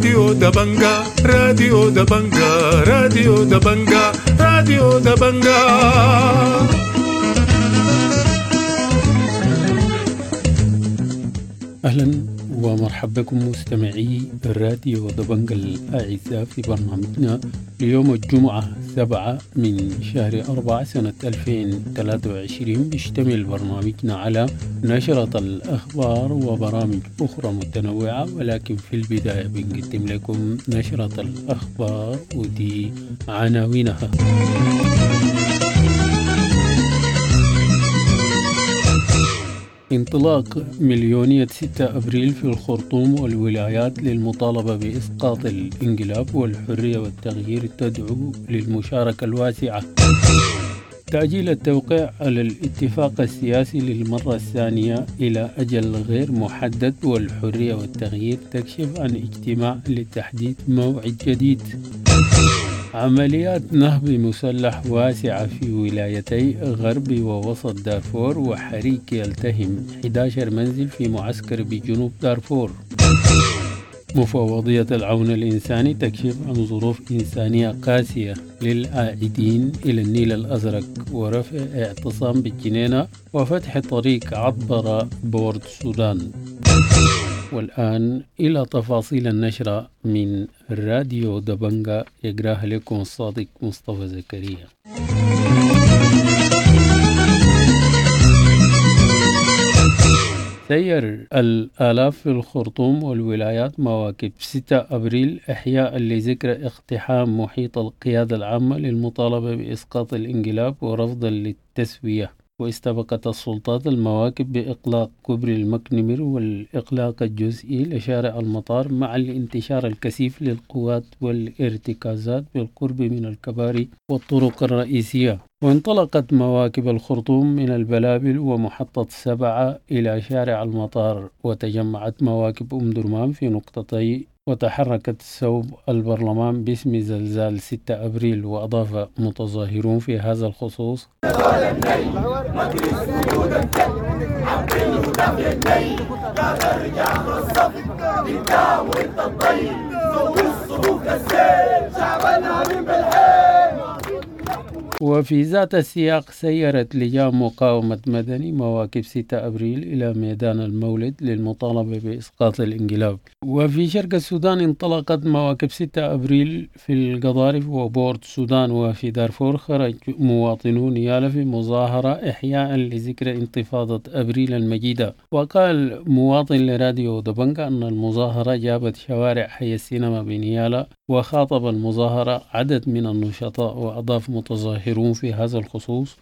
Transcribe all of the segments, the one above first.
راديو دبنجا راديو دبنجا راديو دبنجا راديو دبنجا. أهلا ومرحبا بكم مستمعي الراديو دبنجا الأعزاء في برنامجنا ليوم الجمعة 7 من شهر 4 سنة 2023. بيشتمل برنامجنا على نشرة الأخبار وبرامج أخرى متنوعة، ولكن في البداية بنقدم لكم نشرة الأخبار ودي عناوينها. انطلاق مليونية 6 أبريل في الخرطوم والولايات للمطالبة بإسقاط الانقلاب، والحرية والتغيير تدعو للمشاركة الواسعة. تأجيل التوقيع على الاتفاق السياسي للمرة الثانية إلى أجل غير محدد، والحرية والتغيير تكشف عن اجتماع لتحديد موعد جديد. عمليات نهب مسلح واسعة في ولايتي غرب ووسط دارفور، وحريق يلتهم 11 منزل في معسكر بجنوب دارفور. مفوضية العون الإنساني تكشف عن ظروف إنسانية قاسية للعائدين إلى النيل الأزرق، ورفع اعتصام بالجنينة وفتح طريق عطبرة بورد السودان. والآن إلى تفاصيل النشرة من راديو دبنجا، يقراها لكم الصادق مصطفى زكريا. سير الآلاف في الخرطوم والولايات مواكب 6 أبريل إحياء لذكرى اقتحام محيط القيادة العامة للمطالبة بإسقاط الانقلاب ورفضا للتسوية. واستبقت السلطات المواكب بإغلاق كوبري المكنمر والإغلاق الجزئي لشارع المطار، مع الانتشار الكثيف للقوات والارتكازات بالقرب من الكباري والطرق الرئيسية. وانطلقت مواكب الخرطوم من البلابل ومحطة 7 إلى شارع المطار، وتجمعت مواكب أم درمان في نقطتي، وتحركت صوب البرلمان باسم زلزال 6 أبريل. وأضاف متظاهرون في هذا الخصوص: وفي ذات السياق سيرت لجان مقاومة مدني مواكب 6 أبريل إلى ميدان المولد للمطالبة بإسقاط الانقلاب. وفي شرق السودان انطلقت مواكب 6 أبريل في القضارف وبورد السودان. وفي دارفور خرج مواطنون يالا في مظاهرة إحياء لذكرى انتفاضة أبريل المجيدة. وقال مواطن لراديو دبنجا أن المظاهرة جابت شوارع حي السينما بنيالا، وخاطب المظاهرة عدد من النشطاء. وأضاف متظاهرون في هذا الخصوص: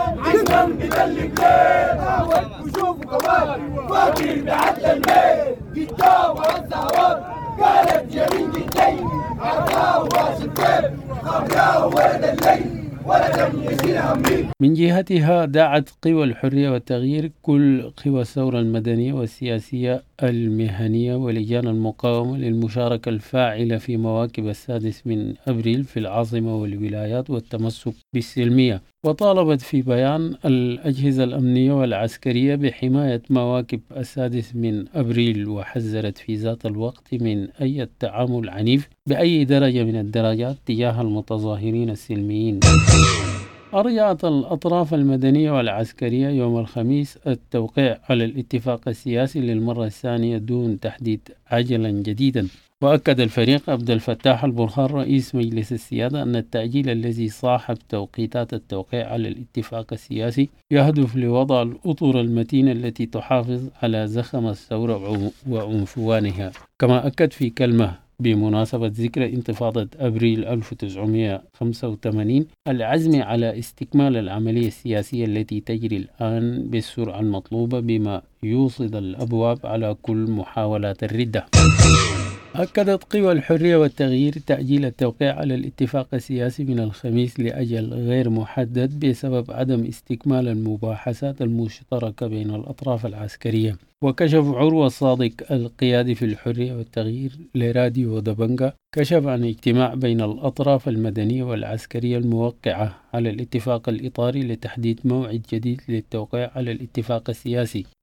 من جهتها دعت قوى الحرية والتغيير كل قوى الثورة المدنية والسياسية المهنية ولجان المقاومة للمشاركة الفاعلة في مواكب 6 من أبريل في العاصمة والولايات والتمسك بالسلمية. وطالبت في بيان الأجهزة الأمنية والعسكرية بحماية مواكب 6 من أبريل، وحذرت في ذات الوقت من أي تعامل عنيف بأي درجة من الدرجات تجاه المتظاهرين السلميين. أرجعت الأطراف المدنية والعسكرية يوم الخميس التوقيع على الاتفاق السياسي للمرة الثانية دون تحديد عجلا جديدا. وأكد الفريق عبد الفتاح البرهان رئيس مجلس السيادة أن التأجيل الذي صاحب توقيتات التوقيع على الاتفاق السياسي يهدف لوضع الأطر المتينة التي تحافظ على زخم الثورة وعنفوانها. كما أكد في كلمة بمناسبة ذكرى انتفاضة أبريل 1985 العزم على استكمال العملية السياسية التي تجري الآن بالسرعة المطلوبة، بما يوصد الأبواب على كل محاولات الردة. أكدت قوى الحرية والتغيير تأجيل التوقيع على الاتفاق السياسي من الخميس لأجل غير محدد بسبب عدم استكمال المباحثات المشتركة بين الأطراف العسكرية. وكشف عروة صادق القيادي في الحرية والتغيير لراديو دبنجا كشف عن اجتماع بين الأطراف المدنية والعسكرية الموقعة على الاتفاق الإطاري لتحديد موعد جديد للتوقيع على الاتفاق السياسي.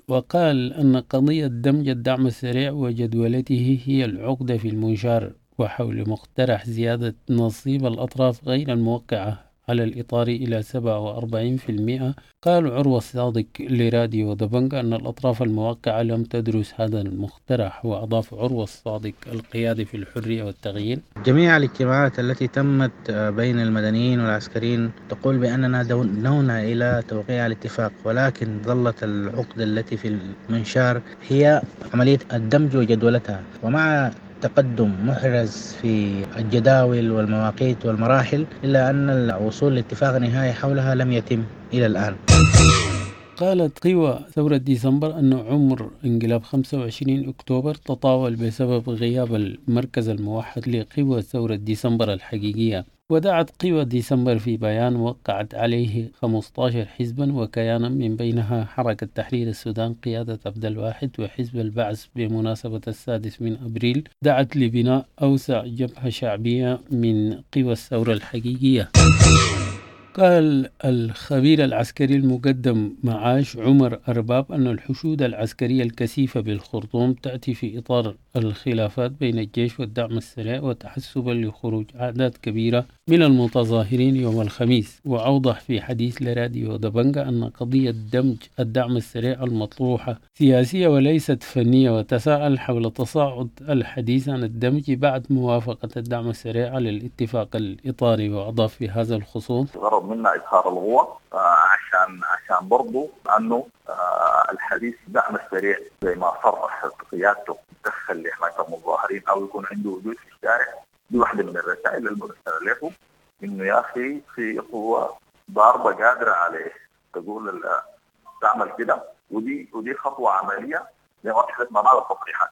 وقال أن قضية دمج الدعم السريع وجدولته هي العقدة في المنشار، وحول مقترح زيادة نصيب الأطراف غير الموقعة على الإطار إلى 47%. قال عروة الصادق لراديو دبنجة أن الأطراف الموقعة لم تدرس هذا المقترح. وأضاف عروة الصادق القيادي في الحرية والتغيير: جميع الاجتماعات التي تمت بين المدنيين والعسكريين تقول بأننا دوننا إلى توقيع الاتفاق، ولكن ظلت العقدة التي في المنشار هي عملية الدمج وجدولتها. ومع تقدم محرز في الجداول والمواقيت والمراحل، إلا أن الوصول لاتفاق نهائي حولها لم يتم إلى الآن. قالت قوى ثورة ديسمبر أن عمر انقلاب 25 أكتوبر تطاول بسبب غياب المركز الموحد لقوى ثورة ديسمبر الحقيقية. ودعت قوى ديسمبر في بيان وقعت عليه 15 حزبا وكيانا، من بينها حركة تحرير السودان قيادة عبد الواحد وحزب البعث بمناسبة 6 أبريل، دعت لبناء أوسع جبهة شعبية من قوى الثورة الحقيقية. قال الخبير العسكري المقدم معاش عمر أرباب أن الحشود العسكرية الكثيفة بالخرطوم تأتي في إطار الخلافات بين الجيش والدعم السريع، وتحسبا لخروج أعداد كبيرة من المتظاهرين يوم الخميس. وأوضح في حديث لراديو دبنجة أن قضية دمج الدعم السريع المطروحة سياسية وليست فنية، وتساءل حول تصاعد الحديث عن الدمج بعد موافقة الدعم السريع على الاتفاق الإطاري. وأضاف في هذا الخصوص: غرض منا إظهار القوة عشان برضو أنه الحديث دعم السريع زي ما صرح قيادته تدخل لحماية المظاهرين أو يكون عنده وجود في الشارع. دي واحدة من الرسائل المرسلة له، إنه يا أخي في قوة ضاربة قادرة عليه تقول تعمل كده، ودي خطوة عملية لمرحلة منال التصريحات.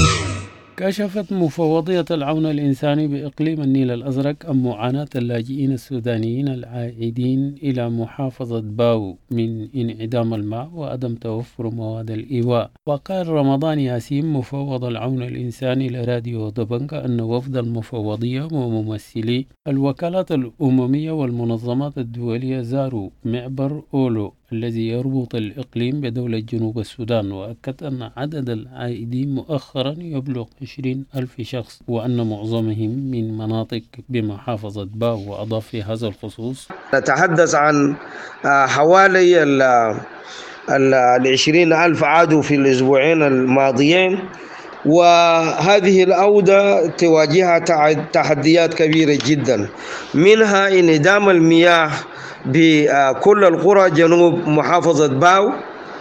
كشفت مفوضية العون الإنساني بإقليم النيل الأزرق عن معاناة اللاجئين السودانيين العائدين إلى محافظة باو من انعدام الماء وعدم توفر مواد الإيواء. وقال رمضان ياسين مفوض العون الإنساني لراديو دبنجة أن وفد المفوضية وممثلي الوكالات الأممية والمنظمات الدولية زاروا معبر أولو الذي يربط الإقليم بدولة جنوب السودان. وأكد أن عدد العائدين مؤخرا يبلغ 20,000 شخص، وأن معظمهم من مناطق بمحافظة باو. وأضاف في هذا الخصوص: نتحدث عن حوالي 20,000 عادوا في الأسبوعين الماضيين، وهذه الأوضة تواجهها تحديات كبيرة جدا، منها انعدام المياه بكل القرى جنوب محافظة باو.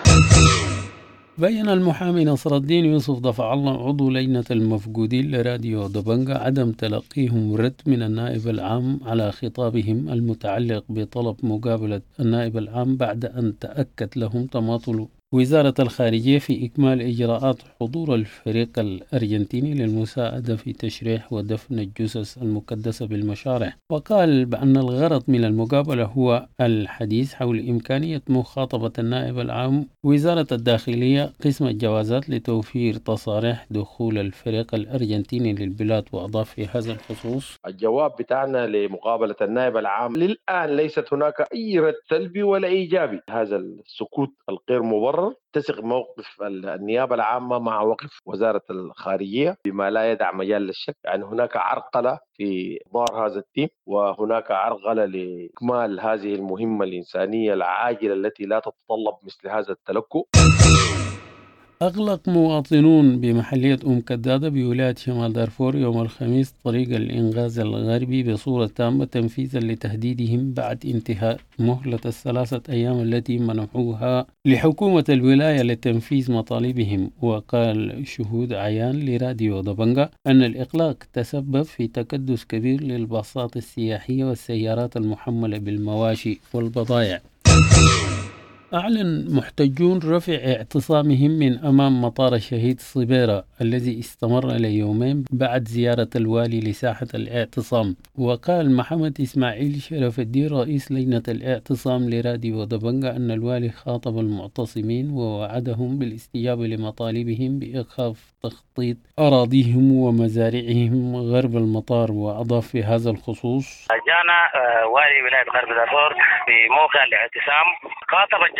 بين المحامي نصر الدين يوسف ضفع الله عضو لجنة المفقودين لراديو دبنجة عدم تلقيهم رد من النائب العام على خطابهم المتعلق بطلب مقابلة النائب العام، بعد أن تأكد لهم تماطل وزارة الخارجية في إكمال إجراءات حضور الفريق الأرجنتيني للمساعدة في تشريح ودفن الجثث المكدسة بالمشارع. وقال بأن الغرض من المقابلة هو الحديث حول إمكانية مخاطبة النائب العام وزارة الداخلية قسم الجوازات لتوفير تصاريح دخول الفريق الأرجنتيني للبلاد. وأضاف في هذا الخصوص: الجواب بتاعنا لمقابلة النائب العام للآن ليست هناك أي رد سلبي ولا إيجابي. هذا السكوت الغير مبرر تسق موقف النيابة العامة مع وقف وزارة الخارجية بما لا يدع مجال للشك. يعني هناك عرقلة في إحضار هذا التيم، وهناك عرقلة لإكمال هذه المهمة الإنسانية العاجلة التي لا تتطلب مثل هذا التلكؤ. أغلق مواطنون بمحلية كدادة بولاية شمال دارفور يوم الخميس طريق الإنغاز الغربي بصورة تامة تنفيذا لتهديدهم بعد انتهاء مهلة 3 أيام التي منحوها لحكومة الولاية لتنفيذ مطالبهم. وقال شهود عيان لراديو دبنجة أن الإغلاق تسبب في تكدس كبير للباصات السياحية والسيارات المحملة بالمواشي والبضائع. أعلن محتجون رفع اعتصامهم من أمام مطار الشهيد صبيرة الذي استمر ليومين بعد زيارة الوالي لساحة الاعتصام. وقال محمد إسماعيل شرف الدين رئيس لجنة الاعتصام لراديو دبنجة أن الوالي خاطب المعتصمين ووعدهم بالاستجابة لمطالبهم بإيقاف تخطيط أراضيهم ومزارعهم غرب المطار. وأضاف في هذا الخصوص: جانا والي ولاية غرب دارفور في موقع الاعتصام، خاطب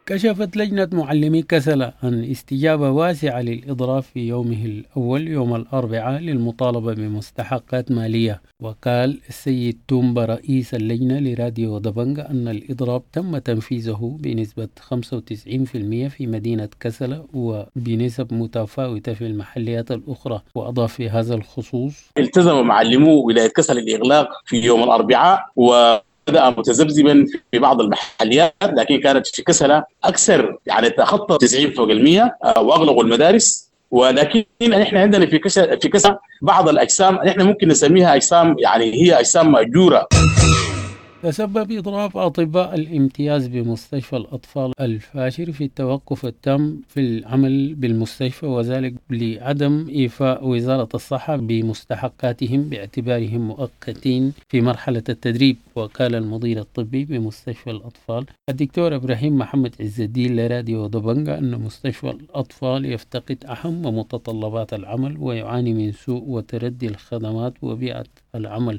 كشفت لجنة معلمي كسلة عن استجابة واسعة للإضراب في يومه الأول يوم الأربعاء للمطالبة بمستحقات مالية. وقال السيد تومبا رئيس اللجنة لراديو دبنجة أن الإضراب تم تنفيذه بنسبة 95% في مدينة كسلة وبنسب متفاوتة في المحليات الأخرى. وأضاف في هذا الخصوص: التزم معلمو ولاية كسلة الإغلاق في يوم الأربعاء بدأ متذبذبا في بعض المحليات، لكن كانت في كسلة أكثر يعني تخطى 90% وأغلقوا المدارس. ولكن نحن عندنا في كسلة بعض الأجسام نحن ممكن نسميها أجسام يعني هي أجسام مأجورة. تسبب إضراب أطباء الامتياز بمستشفى الأطفال الفاشر في التوقف التام في العمل بالمستشفى، وذلك لعدم إيفاء وزارة الصحة بمستحقاتهم باعتبارهم مؤقتين في مرحلة التدريب. وقال المدير الطبي بمستشفى الأطفال الدكتور إبراهيم محمد عز الدين لراديو دبنجة أن مستشفى الأطفال يفتقد أهم متطلبات العمل ويعاني من سوء وتردي الخدمات وبيئة العمل.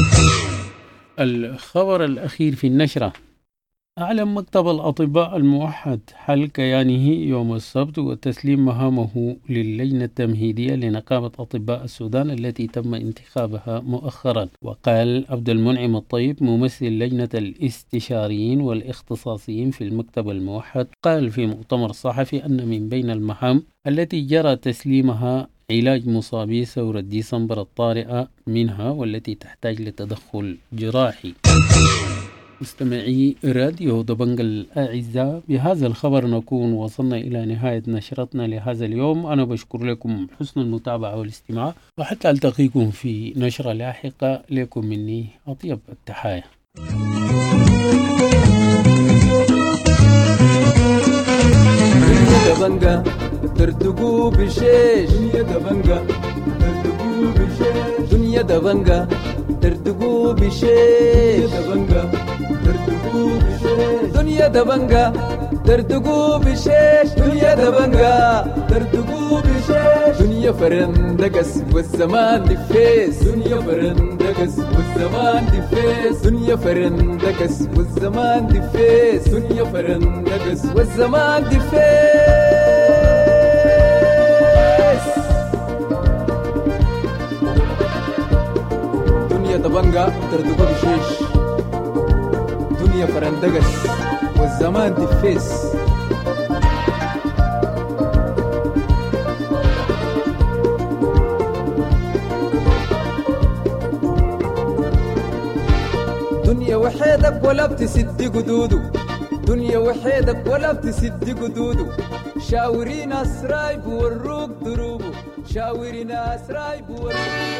الخبر الأخير في النشرة: أعلن مكتب الأطباء الموحد حل كيانه يوم السبت وتسليم مهامه للجنة التمهيدية لنقابة أطباء السودان التي تم انتخابها مؤخرا. وقال عبد المنعم الطيب ممثل لجنة الاستشاريين والاختصاصيين في المكتب الموحد قال في مؤتمر صحفي أن من بين المهام التي جرى تسليمها علاج مصابي ثورة ديسمبر الطارئة منها والتي تحتاج لتدخل جراحي. مستمعي راديو دبنجة الأعزاء، بهذا الخبر نكون وصلنا إلى نهاية نشرتنا لهذا اليوم. أنا بشكر لكم حسن المتابعة والاستماع، وحتى ألتقيكم في نشرة لاحقة. لكم مني أطيب التحايا. دبنجة ترتقو بشيش دنيا دبنجة ترتقو بشيش دنيا دبنجة ترتقو بشيش دبنجة ترتقو بشيش دنيا دبنجة ترتقو بشيش دنيا دبنجة ترتقو بشيش دنيا فرندقس والزمان دفيس دنيا فرندقس والزمان دفيس دنيا فرندقس والزمان دفيس دنيا فرندقس والزمان دفيس دنيا دبنجة ترتقو بشيش دنيا فرندقس والزمان دفيس دنيا وحيدك ولا بتسد قدودو دنيا وحيدك ولا بتسد قدودو شاورين أسراي بوروك دروبو شاورين أسراي بوروك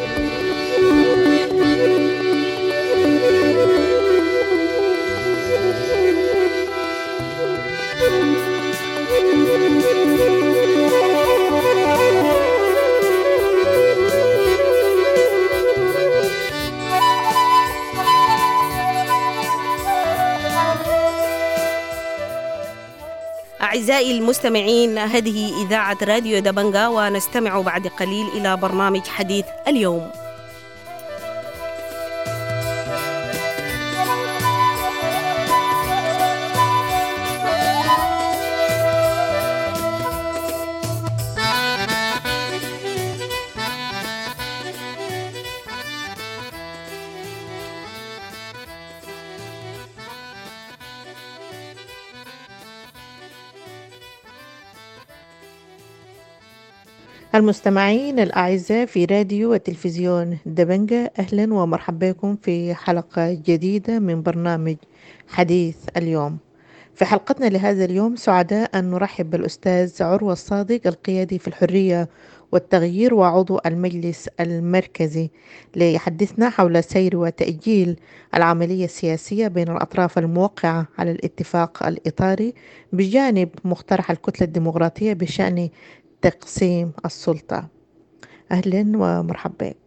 أعزائي المستمعين، هذه إذاعة راديو دبنجة، ونستمع بعد قليل إلى برنامج حديث اليوم. المستمعين الأعزاء في راديو وتلفزيون دبنجة، أهلا ومرحبا بكم في حلقة جديدة من برنامج حديث اليوم. في حلقتنا لهذا اليوم سعداء أن نرحب بالأستاذ عروة الصادق، القيادي في الحرية والتغيير وعضو المجلس المركزي، ليحدثنا حول سير وتأجيل العملية السياسية بين الأطراف الموقعة على الاتفاق الإطاري بجانب مقترح الكتلة الديمقراطية بشأن تقسيم السلطة. أهلا ومرحبا بك.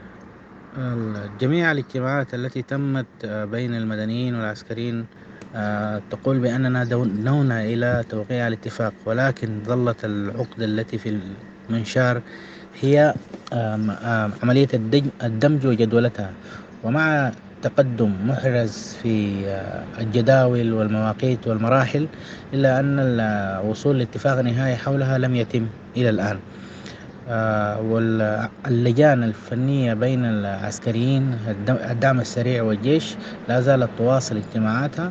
جميع الاجتماعات التي تمت بين المدنيين والعسكريين تقول بأننا دعونا إلى توقيع الاتفاق، ولكن ظلت العقدة التي في المنشار هي عملية الدمج وجدولتها. ومع تقدم محرز في الجداول والمواقيت والمراحل، إلا أن الوصول لاتفاق نهائي حولها لم يتم إلى الآن. واللجان الفنية بين العسكريين الدعم السريع والجيش لا زالت تواصل اجتماعاتها،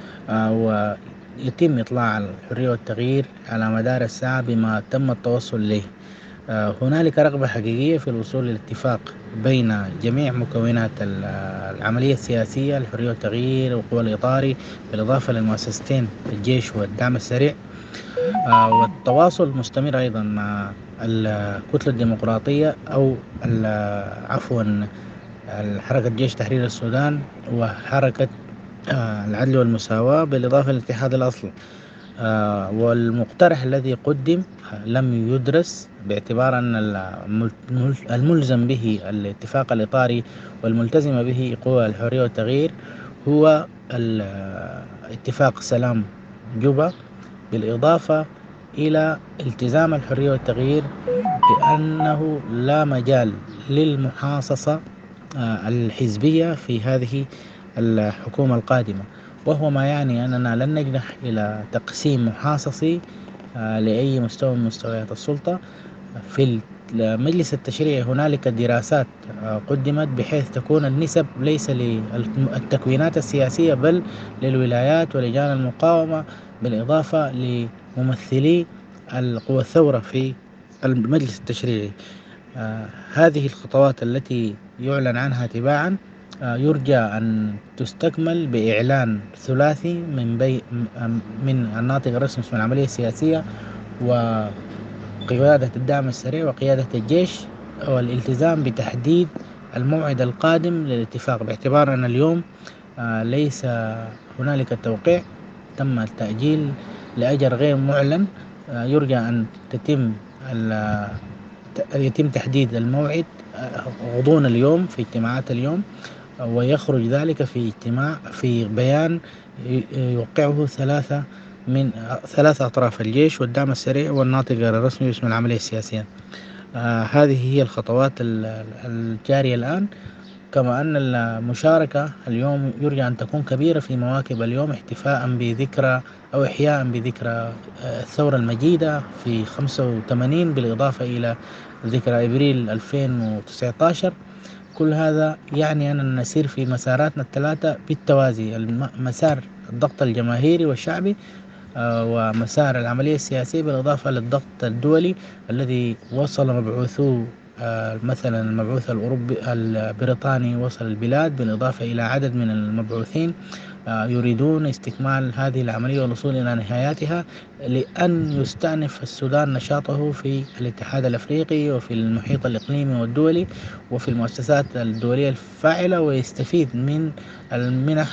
ويتم إطلاع الحرية والتغيير على مدار الساعة بما تم التوصل إليه. هنالك رغبة حقيقية في الوصول للاتفاق بين جميع مكونات العملية السياسية، الحرية والتغيير والقوى الإطاري، بالإضافة للمؤسستين الجيش والدعم السريع، والتواصل مستمر أيضا مع الكتلة الديمقراطية أو عفوا حركة جيش تحرير السودان وحركة العدل والمساواة، بالإضافة للاتحاد الأصلي. والمقترح الذي قدم لم يدرس باعتبار أن الملزم به الاتفاق الإطاري والملتزم به قوى الحرية والتغيير هو اتفاق سلام جوبا، بالإضافة إلى التزام الحرية والتغيير بأنه لا مجال للمحاصصة الحزبية في هذه الحكومة القادمة، وهو ما يعني أننا لن نجنح إلى تقسيم محاصصي لأي مستوى من مستويات السلطة. في المجلس التشريعي هنالك دراسات قدمت بحيث تكون النسب ليس للتكوينات السياسية بل للولايات ولجان المقاومة، بالإضافة لممثلي القوى الثورة في المجلس التشريعي. هذه الخطوات التي يعلن عنها تباعا يرجى أن تستكمل بإعلان ثلاثي من الناطق الرسمي اسم العملية السياسية وقيادة الدعم السريع وقيادة الجيش، والالتزام بتحديد الموعد القادم للاتفاق، باعتبار أن اليوم ليس هنالك التوقيع، تم التأجيل لأجل غير معلن. يرجى أن يتم تحديد الموعد غضون اليوم في اجتماعات اليوم، ويخرج ذلك في بيان يوقعه ثلاث أطراف، الجيش والدعم السريع والناطق الرسمي باسم العملية السياسية. هذه هي الخطوات الجارية الآن، كما أن المشاركة اليوم يرجى أن تكون كبيرة في مواكب اليوم، احتفاء بذكرى أو إحياء بذكرى الثورة المجيدة في 85، بالإضافة إلى ذكرى إبريل 2019. كل هذا يعني أننا نسير في مساراتنا الثلاثة بالتوازي، مسار الضغط الجماهيري والشعبي ومسار العملية السياسية، بالإضافة للضغط الدولي الذي وصل مبعوثو مثلا المبعوث الأوروبي البريطاني وصل البلاد، بالإضافة إلى عدد من المبعوثين يريدون استكمال هذه العملية والوصول إلى نهاياتها، لأن يستأنف السودان نشاطه في الاتحاد الأفريقي وفي المحيط الإقليمي والدولي وفي المؤسسات الدولية الفاعلة، ويستفيد من المنح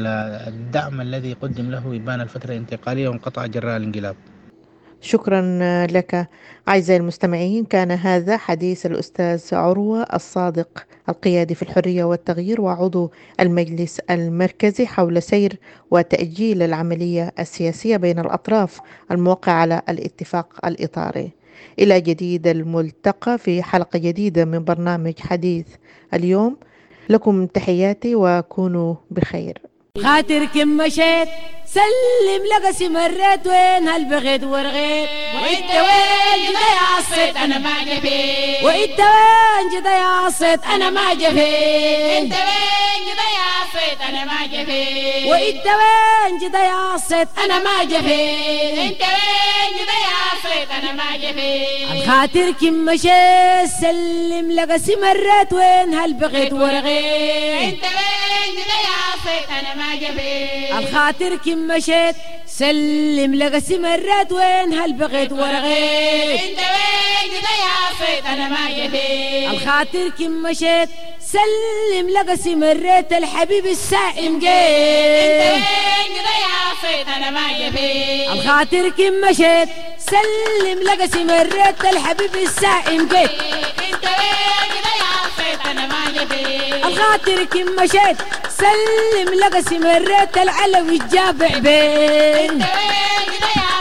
والدعم الذي قدم له إبان الفترة الانتقالية وانقطع جراء الانقلاب. شكرا لك. أعزائي المستمعين، كان هذا حديث الأستاذ عروة الصادق، القيادي في الحرية والتغيير وعضو المجلس المركزي، حول سير وتأجيل العملية السياسية بين الأطراف الموقع على الاتفاق الإطاري. إلى جديد الملتقى في حلقة جديدة من برنامج حديث اليوم. لكم تحياتي وكونوا بخير. خاطر كم مشيت سلم لقسي مريت، وين هالبغيت ورغيت، وانت وين جدا يا عصيت انا ما جفيت، وانت وين جدا يا عصيت انا ما جفيت، انت وين جدا يا عصيت انا ما جفيت، وانت وين جدا يا عصيت انا ما جفيت، انت وين جدا يا عصيت انا ما جفيت. الخاطر كم مشيت سلم لقسي مريت، وين هالبغيت ورغيت، انت وين جدا يا عصيت انا ما جفيت. الخاطر كم مشيت سلم لقسي مرات، وين هالبغيت ورغيت، انت وين جدا يا عصيت انا ما جفيت. الخاطر كم مشيت سلم لقسي مرات، الحبيب السائم جيت، انت وين جدا يا عصيت انا ما جفيت. الخاطر كم مشيت سلم لقسي مرات، الحبيب السائم جيت، انت وين جدا يا عصيت انا ما جفيت. الخاطر كم مشيت سلم لقسي مرات، العلوي الجابع بين، انت وين جدا يا عصيت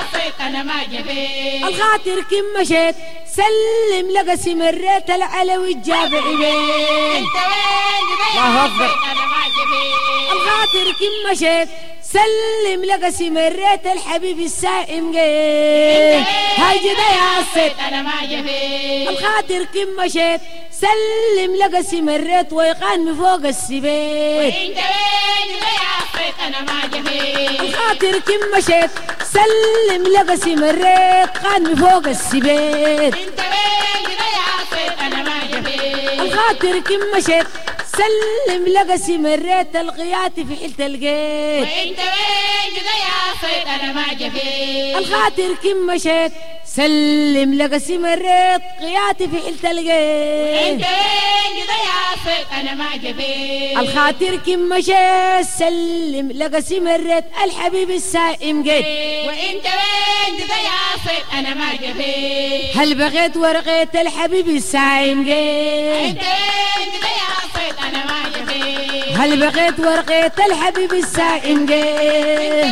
أنا ما جبت الخاطر كم مشيت سلم لقى مريت العلوي الجابعي بين انت وين الله أكبر أنا ما جبت الخاطر كم مشيت سلم لقى مريت الحبيب السائم جيت هاجد يا الصيد أنا ما جبت الخاطر كم مشيت سلم لقى مريت ويقان من فوق السبيت وانت وين يا الصيد أنا ما جبت الخاطر كم مشيت سلم لقى مريت قان من فوق السبيت انت وين يا الصيد أنا ما جبت الخاطر كم مشيت سلم لقى مريت القياتي في حلة القيت وانت وين يا صيد انا ما جبت الخاطر كم مشيت سلم لقى مريت قياتي في حلة القيت وانت وين يا صيد انا ما جبت الخاطر كم مشيت سلم لقى مريت الحبيب السائم جيت وانت وين يا صيد انا ما جبت هل بغيت ورقيت الحبيب السائم جيت وانت وين يا صيد أنا ما جبت هل بغيت ورقيت الحبيب السائم جيت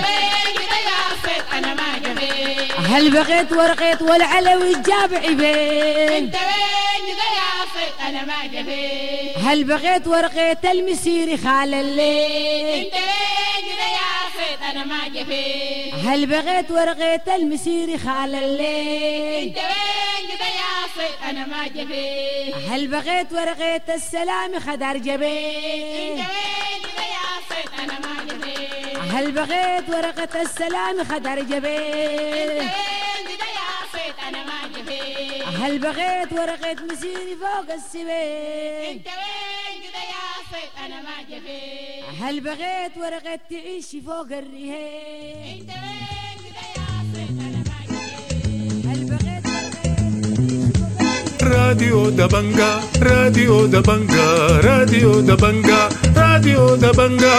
أنا ما جبت هل بغيت ورقيت والعلوي الجابعي بين انت وين يا صيد أنا ما جبت هل بغيت ورقيت المسيري خال الليل انت وين يا صيد أنا ما جبت هل بغيت ورقيت المسيري خال الليل انت وين يا صيد أنا ما جبت هل بغيت ورقيت السلام خدر جبين انت وين يا صيد أنا ما جبت هل بغيت ورقة السلام خدر جبين انت وين يا صيد أنا ما جبت هل بغيت ورقة مسيري فوق السبيل انت وين يا صيد أنا ما جبت هل بغيت ورقة تعيشي فوق الرهين انت وين يا صيد أنا ما جبت هل بغيت راديو دبنجا راديو دبنجا راديو دبنجا راديو دبنجا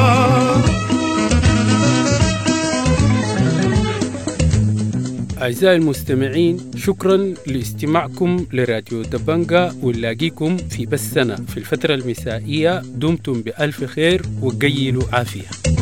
أعزائي المستمعين، شكرا لاستماعكم لراديو دبنجا، ونلاقيكم في بثنا في الفترة المسائية. دمتم بألف خير وقيلوا عافية.